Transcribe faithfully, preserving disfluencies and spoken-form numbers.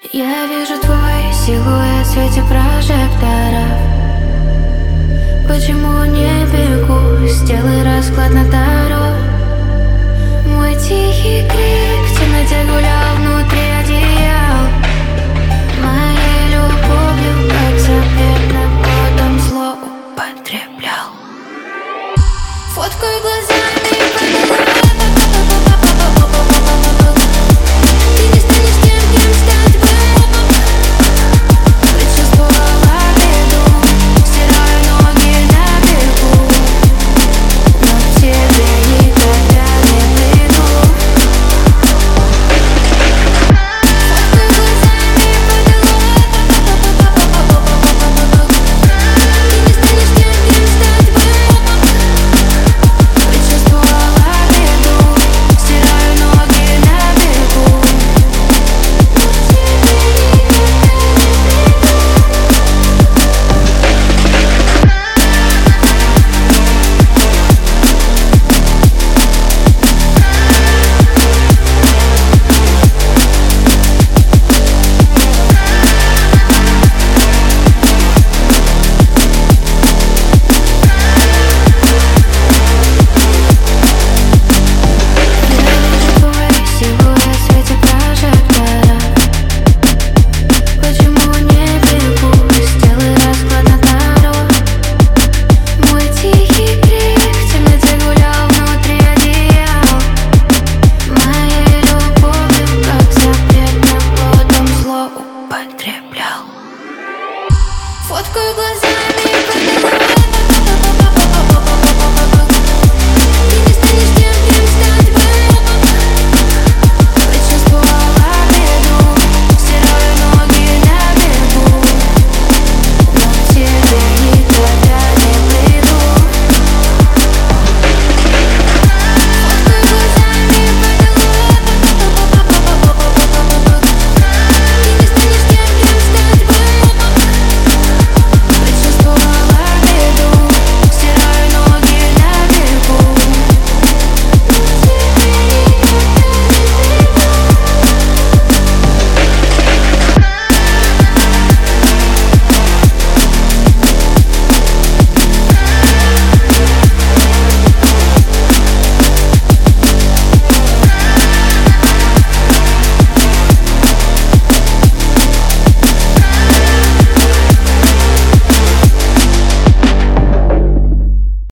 Я вижу твой силуэт в свете прожекторов. Почему не бегу? Сделай расклад на таро. Мой тихий крик в темноте гулял внутри одеял. Моей любовью, как запретным кодом, злоупотреблял. Фоткаю глазами по Фоткаю глаза.